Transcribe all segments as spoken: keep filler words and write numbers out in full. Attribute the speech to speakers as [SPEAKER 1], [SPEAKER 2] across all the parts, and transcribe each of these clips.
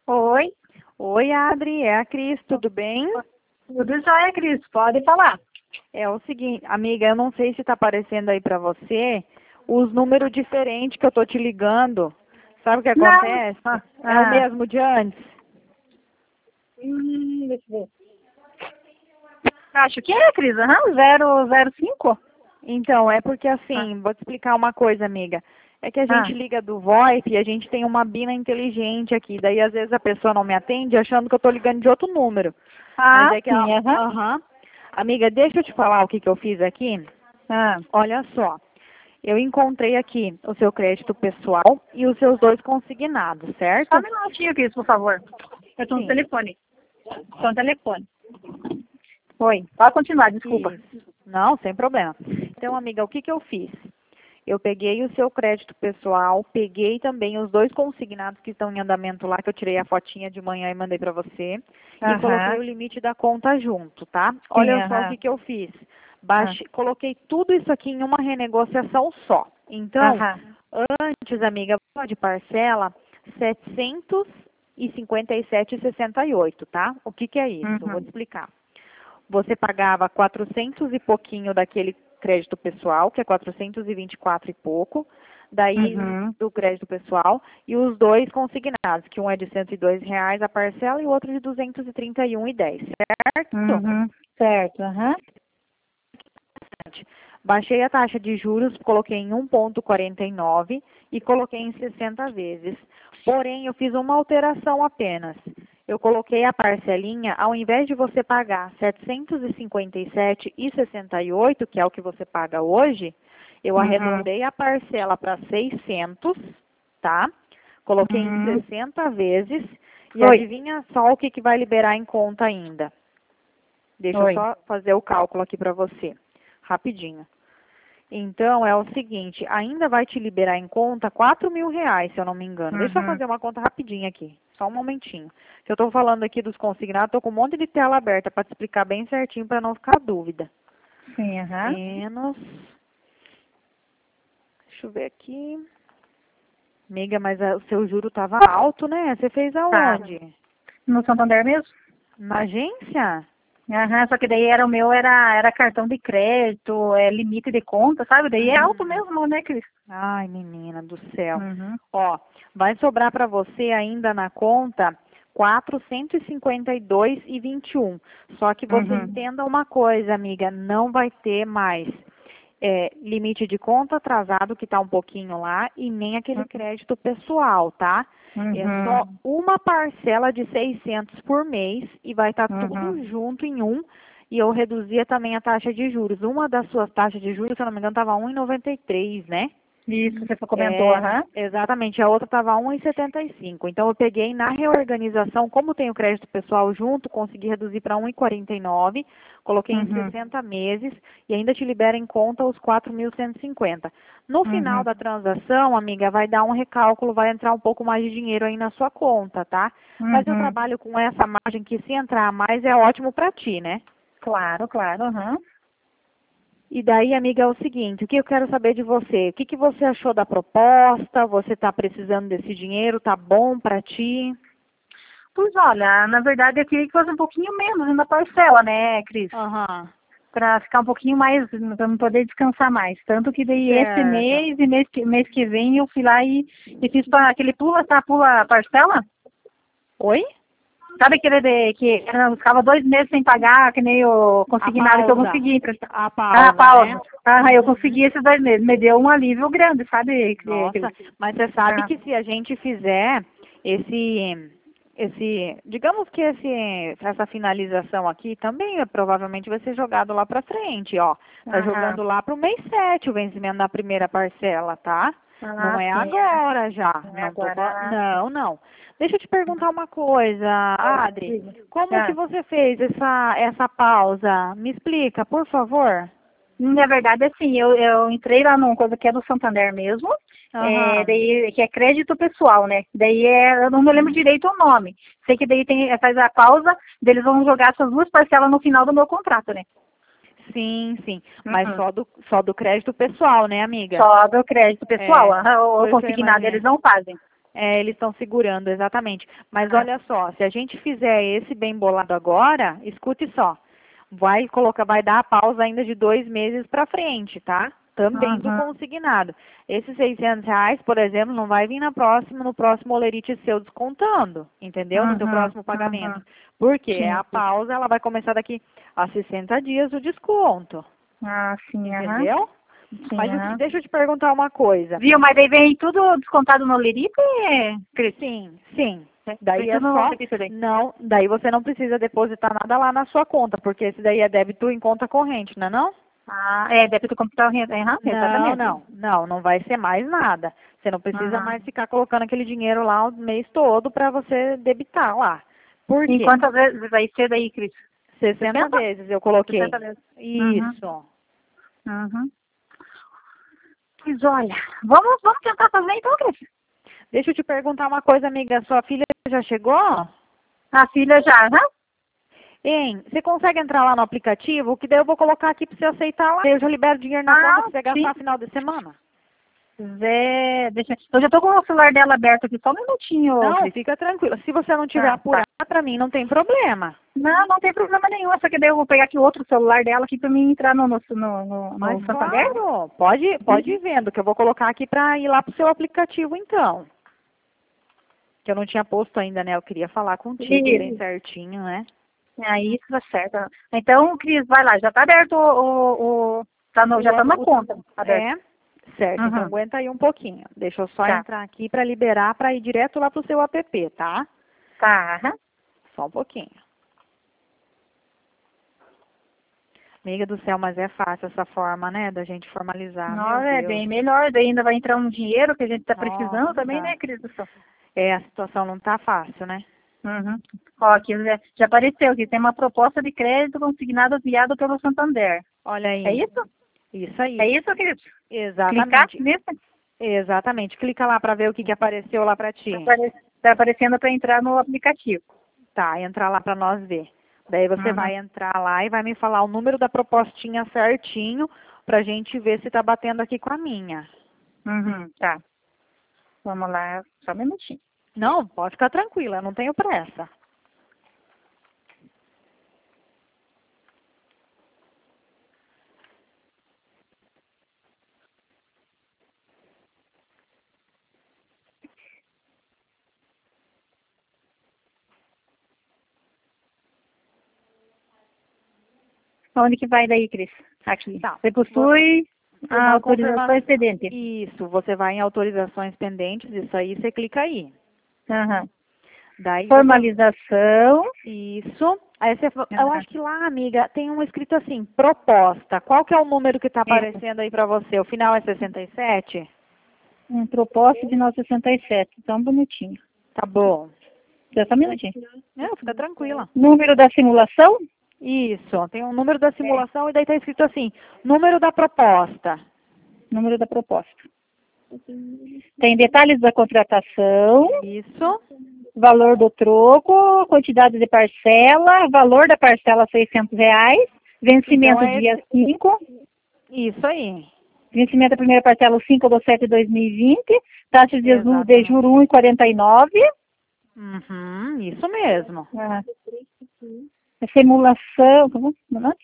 [SPEAKER 1] Oi,
[SPEAKER 2] Oi, Adri, é a Cris, tudo bem?
[SPEAKER 1] tudo jóia, Cris? Pode falar.
[SPEAKER 2] É o seguinte, amiga, eu não sei se está aparecendo aí para você os números diferentes que eu tô te ligando. Sabe o que
[SPEAKER 1] Não.
[SPEAKER 2] acontece?
[SPEAKER 1] Ah,
[SPEAKER 2] É o
[SPEAKER 1] ah.
[SPEAKER 2] mesmo de antes.
[SPEAKER 1] Hum, deixa eu ver. Acho que é, Cris. Aham, zero zero cinco.
[SPEAKER 2] Então, é porque
[SPEAKER 1] Ah,
[SPEAKER 2] assim, vou te explicar uma coisa, amiga. É que a
[SPEAKER 1] ah.
[SPEAKER 2] gente liga do VoIP e a gente tem uma bina inteligente aqui. Daí, às vezes, a pessoa não me atende achando que eu tô ligando de outro número. Mas
[SPEAKER 1] Ah,
[SPEAKER 2] é que, a-
[SPEAKER 1] sim, aham.
[SPEAKER 2] aham. Amiga, deixa eu te falar o que que eu fiz aqui.
[SPEAKER 1] Ah.
[SPEAKER 2] Olha só. Eu encontrei aqui o seu crédito pessoal e os seus dois consignados,
[SPEAKER 1] Só um
[SPEAKER 2] certo?
[SPEAKER 1] minutinho, Cris, por favor. Eu tô no
[SPEAKER 2] Sim.
[SPEAKER 1] telefone. Tô no telefone. Oi, pode continuar, desculpa.
[SPEAKER 2] Isso. Não, sem problema. Então, amiga, o que que eu fiz? Eu peguei o seu crédito pessoal, peguei também os dois consignados que estão em andamento lá, que eu tirei a fotinha de manhã e mandei para você, e coloquei
[SPEAKER 1] Aham,
[SPEAKER 2] o limite da conta junto, tá?
[SPEAKER 1] sim,
[SPEAKER 2] Olha só o
[SPEAKER 1] aham.
[SPEAKER 2] que que eu fiz.
[SPEAKER 1] Ah,
[SPEAKER 2] Baixe, coloquei tudo isso aqui em uma renegociação só. Então,
[SPEAKER 1] Aham.
[SPEAKER 2] antes, amiga, de parcela setecentos e cinquenta e sete e sessenta e oito, tá? O que que é isso? Vou te
[SPEAKER 1] Uhum.
[SPEAKER 2] explicar. Você pagava quatrocentos e pouquinho daquele crédito pessoal, que é quatrocentos e vinte e quatro e pouco, daí
[SPEAKER 1] Uhum.
[SPEAKER 2] do crédito pessoal, e os dois consignados, que um é de cento e dois reais a parcela e o outro de duzentos e trinta e um e dez, certo?
[SPEAKER 1] Uhum. Certo, aham.
[SPEAKER 2] Baixei a taxa de juros, coloquei em um vírgula quarenta e nove e coloquei em sessenta vezes. Porém, eu fiz uma alteração apenas. Eu coloquei a parcelinha, ao invés de você pagar setecentos e cinquenta e sete e sessenta e oito, que é o que você paga hoje, eu
[SPEAKER 1] Uhum.
[SPEAKER 2] arredondei a parcela para seiscentos, tá? Coloquei em
[SPEAKER 1] Uhum.
[SPEAKER 2] sessenta vezes e
[SPEAKER 1] Oi,
[SPEAKER 2] adivinha só o que, que vai liberar em conta ainda. Deixa eu
[SPEAKER 1] oi.
[SPEAKER 2] só fazer o cálculo aqui para você, rapidinho. Então, é o seguinte, ainda vai te liberar em conta quatro mil reais, se eu não me engano. Deixa eu
[SPEAKER 1] Uhum.
[SPEAKER 2] fazer uma conta rapidinho aqui, só um momentinho. Que eu estou falando aqui dos consignados, estou com um monte de tela aberta para te explicar bem certinho para não ficar dúvida.
[SPEAKER 1] Sim, aham.
[SPEAKER 2] Menos, deixa eu ver aqui. Amiga, mas a- o seu juro estava alto, né? Você fez
[SPEAKER 1] Tá.
[SPEAKER 2] aonde?
[SPEAKER 1] No Santander mesmo?
[SPEAKER 2] Na agência?
[SPEAKER 1] Aham, só que daí era o meu, era, era cartão de crédito, é limite de conta, sabe? Daí é alto
[SPEAKER 2] Uhum.
[SPEAKER 1] mesmo, né, Cris?
[SPEAKER 2] Ai, menina do céu.
[SPEAKER 1] Uhum.
[SPEAKER 2] Ó, vai sobrar para você ainda na conta quatrocentos e cinquenta e dois e vinte e um. Só que você
[SPEAKER 1] Uhum.
[SPEAKER 2] entenda uma coisa, amiga, não vai ter mais é, limite de conta atrasado que está um pouquinho lá e nem aquele crédito pessoal, tá? É só
[SPEAKER 1] Uhum.
[SPEAKER 2] uma parcela de seiscentos por mês e vai estar
[SPEAKER 1] Uhum.
[SPEAKER 2] tudo junto em um. E eu reduzia também a taxa de juros. Uma das suas taxas de juros, se eu não me engano, estava um vírgula noventa e três, né?
[SPEAKER 1] Isso, você comentou,
[SPEAKER 2] É,
[SPEAKER 1] aham.
[SPEAKER 2] exatamente, a outra estava um vírgula setenta e cinco. Então eu peguei na reorganização, como tem o crédito pessoal junto, consegui reduzir para um vírgula quarenta e nove, coloquei em
[SPEAKER 1] Uhum.
[SPEAKER 2] sessenta meses e ainda te libera em conta os quatro mil cento e cinquenta. No final
[SPEAKER 1] Uhum.
[SPEAKER 2] da transação, amiga, vai dar um recálculo, vai entrar um pouco mais de dinheiro aí na sua conta, tá? Mas eu
[SPEAKER 1] Uhum.
[SPEAKER 2] trabalho com essa margem que se entrar mais é ótimo para ti, né?
[SPEAKER 1] Claro, claro, aham.
[SPEAKER 2] E daí, amiga, é o seguinte, o que eu quero saber de você? O que, que você achou da proposta? Você está precisando desse dinheiro? Tá bom para ti?
[SPEAKER 1] Pois olha, na verdade eu queria que fosse um pouquinho menos na parcela, né, Cris?
[SPEAKER 2] Aham,
[SPEAKER 1] Para ficar um pouquinho mais, para não poder descansar mais. Tanto que daí esse
[SPEAKER 2] certo.
[SPEAKER 1] mês e mês que, mês que vem eu fui lá e, e fiz pra, aquele pula, tá, pula parcela.
[SPEAKER 2] Oi?
[SPEAKER 1] Sabe aquele de, que eu ficava dois meses sem pagar, que nem o
[SPEAKER 2] A
[SPEAKER 1] consignado que eu
[SPEAKER 2] pausa.
[SPEAKER 1] consegui emprestar.
[SPEAKER 2] A
[SPEAKER 1] Ah,
[SPEAKER 2] pausa,
[SPEAKER 1] pausa.
[SPEAKER 2] né?
[SPEAKER 1] Ah, eu
[SPEAKER 2] Uhum.
[SPEAKER 1] consegui esses dois meses. Me deu um alívio grande, sabe, Cris?
[SPEAKER 2] Nossa, mas você sabe
[SPEAKER 1] Ah,
[SPEAKER 2] que se a gente fizer esse, esse, digamos que esse, essa finalização aqui também é, provavelmente vai ser jogado lá para frente, ó. Tá
[SPEAKER 1] aham.
[SPEAKER 2] jogando lá para o mês sete o vencimento da primeira parcela, tá? Não
[SPEAKER 1] Ah,
[SPEAKER 2] é
[SPEAKER 1] sim. É.
[SPEAKER 2] agora já,
[SPEAKER 1] É
[SPEAKER 2] não tô falando,
[SPEAKER 1] agora.
[SPEAKER 2] não, não. Deixa eu te perguntar uma coisa, Adri. Como que
[SPEAKER 1] Ah.
[SPEAKER 2] você fez essa, essa pausa? Me explica, por favor.
[SPEAKER 1] Na verdade, assim, eu, eu entrei lá numa coisa que é do Santander mesmo, é,
[SPEAKER 2] Aham.
[SPEAKER 1] daí, que é crédito pessoal, né? Daí é, eu não me lembro direito o nome. Sei que daí tem, faz a pausa, daí eles vão jogar essas duas parcelas no final do meu contrato, né?
[SPEAKER 2] Sim, sim. Mas
[SPEAKER 1] Uhum.
[SPEAKER 2] só do, só do crédito pessoal, né, amiga?
[SPEAKER 1] Só do crédito pessoal.
[SPEAKER 2] É,
[SPEAKER 1] ah, O, o
[SPEAKER 2] foi o que eu
[SPEAKER 1] consignado eles
[SPEAKER 2] imaginei.
[SPEAKER 1] não fazem.
[SPEAKER 2] É, eles estão segurando, exatamente. Mas olha só, se a gente fizer esse bem bolado agora, escute só. Vai colocar, vai dar a pausa ainda de dois meses para frente, tá? Também do
[SPEAKER 1] Uhum.
[SPEAKER 2] consignado. Esses seiscentos reais, por exemplo, não vai vir na próxima, no próximo olerite seu descontando, entendeu? No teu
[SPEAKER 1] Uhum.
[SPEAKER 2] próximo pagamento.
[SPEAKER 1] Uhum.
[SPEAKER 2] Porque é
[SPEAKER 1] Sim,
[SPEAKER 2] a
[SPEAKER 1] sim.
[SPEAKER 2] pausa, ela vai começar daqui a sessenta dias o desconto,
[SPEAKER 1] Ah, sim, aham.
[SPEAKER 2] entendeu?
[SPEAKER 1] Sim,
[SPEAKER 2] Mas o que,
[SPEAKER 1] aham.
[SPEAKER 2] deixa eu te perguntar uma coisa.
[SPEAKER 1] Viu? Mas daí vem tudo descontado no Leripe, Cris?
[SPEAKER 2] Sim, sim.
[SPEAKER 1] É,
[SPEAKER 2] Daí
[SPEAKER 1] vem
[SPEAKER 2] é
[SPEAKER 1] tudo no
[SPEAKER 2] só,
[SPEAKER 1] Leripe daí.
[SPEAKER 2] não, daí você não precisa depositar nada lá na sua conta, porque esse daí é débito em conta corrente, não é não?
[SPEAKER 1] Ah, é, débito computador, aham,
[SPEAKER 2] Não,
[SPEAKER 1] exatamente.
[SPEAKER 2] não, não, não vai ser mais nada. Você não precisa
[SPEAKER 1] Uhum.
[SPEAKER 2] mais ficar colocando aquele dinheiro lá o mês todo para você debitar lá. Por
[SPEAKER 1] E
[SPEAKER 2] quê?
[SPEAKER 1] quantas vezes vai ser daí, Cris?
[SPEAKER 2] sessenta
[SPEAKER 1] sessenta?
[SPEAKER 2] vezes eu coloquei.
[SPEAKER 1] sessenta vezes. Uhum.
[SPEAKER 2] Isso.
[SPEAKER 1] Uhum. Mas olha, vamos, vamos tentar fazer então, Cris.
[SPEAKER 2] Deixa eu te perguntar uma coisa, amiga. Sua filha já chegou?
[SPEAKER 1] A filha já, aham.
[SPEAKER 2] Hein, você consegue entrar lá no aplicativo? Que daí eu vou colocar aqui para você aceitar lá. Eu já libero dinheiro na conta
[SPEAKER 1] Ah,
[SPEAKER 2] para você
[SPEAKER 1] sim.
[SPEAKER 2] gastar final de semana.
[SPEAKER 1] Zé, deixa, eu já tô com o celular dela aberto aqui, só um minutinho,
[SPEAKER 2] Não,
[SPEAKER 1] Cris.
[SPEAKER 2] fica tranquila. Se você não tiver
[SPEAKER 1] Ah, tá.
[SPEAKER 2] apurada, para mim não tem problema.
[SPEAKER 1] Não, não tem problema nenhum, só que daí eu vou pegar aqui o outro celular dela aqui pra mim entrar no, no, no, no,
[SPEAKER 2] Mas
[SPEAKER 1] no Santander.
[SPEAKER 2] claro, pode, pode ir vendo, que eu vou colocar aqui para ir lá pro seu aplicativo então. Que eu não tinha posto ainda, né? Eu queria falar contigo bem
[SPEAKER 1] E,
[SPEAKER 2] certinho, né?
[SPEAKER 1] aí isso tá certo. Então, Cris, vai lá, já tá aberto o, o, o- tá no,
[SPEAKER 2] O,
[SPEAKER 1] já tá na
[SPEAKER 2] o,
[SPEAKER 1] conta aberto.
[SPEAKER 2] é, certo, então
[SPEAKER 1] Uhum,
[SPEAKER 2] aguenta aí um pouquinho. Deixa eu só
[SPEAKER 1] tá,
[SPEAKER 2] entrar aqui para liberar para ir direto lá pro seu app, tá?
[SPEAKER 1] tá, aham.
[SPEAKER 2] Só um pouquinho. Amiga do céu, mas é fácil essa forma, né? Da gente formalizar, meu
[SPEAKER 1] Nossa, é
[SPEAKER 2] Deus.
[SPEAKER 1] bem melhor, daí ainda vai entrar um dinheiro que a gente tá precisando também,
[SPEAKER 2] Nossa.
[SPEAKER 1] né, Cris do céu?
[SPEAKER 2] É, a situação não tá fácil, né?
[SPEAKER 1] Uhum. Ó, aqui já, já apareceu aqui, tem uma proposta de crédito consignada enviada pelo Santander.
[SPEAKER 2] Olha
[SPEAKER 1] É
[SPEAKER 2] aí.
[SPEAKER 1] isso?
[SPEAKER 2] Isso
[SPEAKER 1] É
[SPEAKER 2] aí.
[SPEAKER 1] isso, Cris? Clicar
[SPEAKER 2] Exatamente.
[SPEAKER 1] nisso?
[SPEAKER 2] Exatamente. Clica lá para ver o que, que apareceu lá para
[SPEAKER 1] Tá
[SPEAKER 2] ti.
[SPEAKER 1] apare- tá aparecendo para entrar no aplicativo.
[SPEAKER 2] Tá, entra lá para nós ver. Daí você
[SPEAKER 1] Uhum.
[SPEAKER 2] vai entrar lá e vai me falar o número da propostinha certinho pra gente ver se tá batendo aqui com a minha.
[SPEAKER 1] Uhum, tá. Vamos lá, só um minutinho.
[SPEAKER 2] Não, pode ficar tranquila, eu não tenho pressa.
[SPEAKER 1] Onde que vai daí, Cris? Aqui.
[SPEAKER 2] Tá.
[SPEAKER 1] Você
[SPEAKER 2] Você,
[SPEAKER 1] possui a
[SPEAKER 2] uma
[SPEAKER 1] autorização
[SPEAKER 2] confirmação.
[SPEAKER 1] excedente.
[SPEAKER 2] Isso, você vai em autorizações pendentes, isso aí você clica aí.
[SPEAKER 1] Uhum.
[SPEAKER 2] Daí você.
[SPEAKER 1] Formalização.
[SPEAKER 2] Isso. Aí você. Eu
[SPEAKER 1] Uhum.
[SPEAKER 2] acho que lá, amiga, tem um escrito assim, proposta. Qual que é o número que tá
[SPEAKER 1] Isso.
[SPEAKER 2] aparecendo aí pra você? O final é sessenta e sete?
[SPEAKER 1] Um propósito de novecentos e sessenta e sete. Então, bonitinho.
[SPEAKER 2] Tá bom.
[SPEAKER 1] Só um minutinho.
[SPEAKER 2] Não, fica tranquila.
[SPEAKER 1] Número da simulação.
[SPEAKER 2] Isso, tem um número da
[SPEAKER 1] É.
[SPEAKER 2] simulação e daí está escrito assim, número da proposta.
[SPEAKER 1] Número da proposta. Tem detalhes da contratação.
[SPEAKER 2] Isso,
[SPEAKER 1] Valor do troco, quantidade de parcela, valor da parcela seiscentos reais,
[SPEAKER 2] então
[SPEAKER 1] vencimento
[SPEAKER 2] é
[SPEAKER 1] dia
[SPEAKER 2] esse,
[SPEAKER 1] cinco,
[SPEAKER 2] isso aí.
[SPEAKER 1] vencimento da primeira parcela cinco de sete de dois mil e vinte, taxa de juros de
[SPEAKER 2] Exatamente.
[SPEAKER 1] juros um vírgula quarenta e nove,
[SPEAKER 2] Uhum, isso mesmo.
[SPEAKER 1] ah, simulação, como?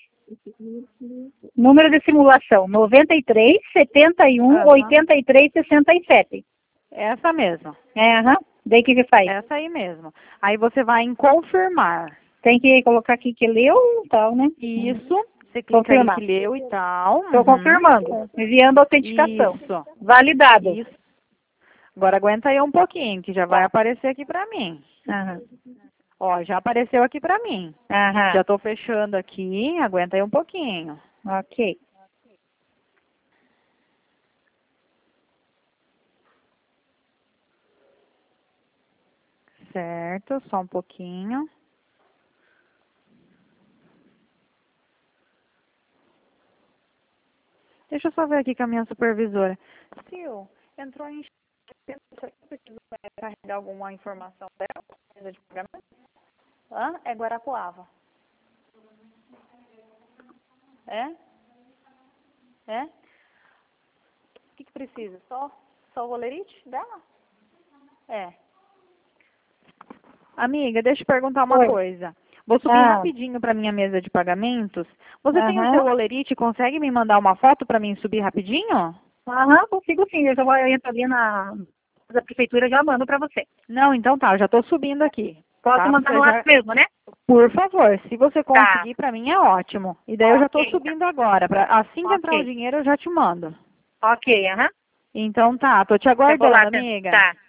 [SPEAKER 1] Número de simulação, noventa e três, setenta e um,
[SPEAKER 2] Aham,
[SPEAKER 1] oitenta e três, sessenta e sete.
[SPEAKER 2] essa mesmo.
[SPEAKER 1] É, aham. Daí o que que faz?
[SPEAKER 2] Essa aí mesmo. Aí você vai em confirmar.
[SPEAKER 1] Tem que colocar aqui que leu e tal, né?
[SPEAKER 2] Isso, você clica aí
[SPEAKER 1] Confirmar.
[SPEAKER 2] que leu e tal.
[SPEAKER 1] Estou
[SPEAKER 2] Uhum.
[SPEAKER 1] confirmando. Enviando autenticação.
[SPEAKER 2] Isso,
[SPEAKER 1] Validado.
[SPEAKER 2] isso. Agora aguenta aí um pouquinho, que já vai
[SPEAKER 1] Tá.
[SPEAKER 2] aparecer aqui pra mim.
[SPEAKER 1] Aham.
[SPEAKER 2] Ó, já apareceu aqui pra mim.
[SPEAKER 1] Aham.
[SPEAKER 2] Já tô fechando aqui, aguenta aí um pouquinho.
[SPEAKER 1] Ok.
[SPEAKER 2] Certo, só um pouquinho. Deixa eu só ver aqui com a minha supervisora. Sil, entrou em... Será que eu preciso é, carregar alguma informação dela? Precisa de pagamento? Hã? É Guarapuava. É? É? O que, que precisa? Só, só o volerite dela? É. Amiga, deixa eu perguntar uma
[SPEAKER 1] Oi.
[SPEAKER 2] coisa. Vou subir
[SPEAKER 1] Ah.
[SPEAKER 2] rapidinho para minha mesa de pagamentos. Você tem o
[SPEAKER 1] Aham.
[SPEAKER 2] seu Olerite? Consegue me mandar uma foto para mim subir rapidinho?
[SPEAKER 1] Aham, consigo sim. Eu já vou eu entro ali na da prefeitura e já mando pra você.
[SPEAKER 2] Não, então tá, eu já estou subindo aqui.
[SPEAKER 1] Posso
[SPEAKER 2] Tá?
[SPEAKER 1] mandar
[SPEAKER 2] Você
[SPEAKER 1] no
[SPEAKER 2] já...
[SPEAKER 1] WhatsApp mesmo, né?
[SPEAKER 2] Por favor, se você
[SPEAKER 1] Tá.
[SPEAKER 2] conseguir, para mim é ótimo. E daí eu já estou
[SPEAKER 1] Ok.
[SPEAKER 2] subindo agora. Pra... Assim que entrar o
[SPEAKER 1] Ok.
[SPEAKER 2] dinheiro, eu já te mando.
[SPEAKER 1] Ok, aham.
[SPEAKER 2] Então tá, tô te
[SPEAKER 1] Eu vou lá,
[SPEAKER 2] aguardando,
[SPEAKER 1] tá?
[SPEAKER 2] amiga.
[SPEAKER 1] Tá.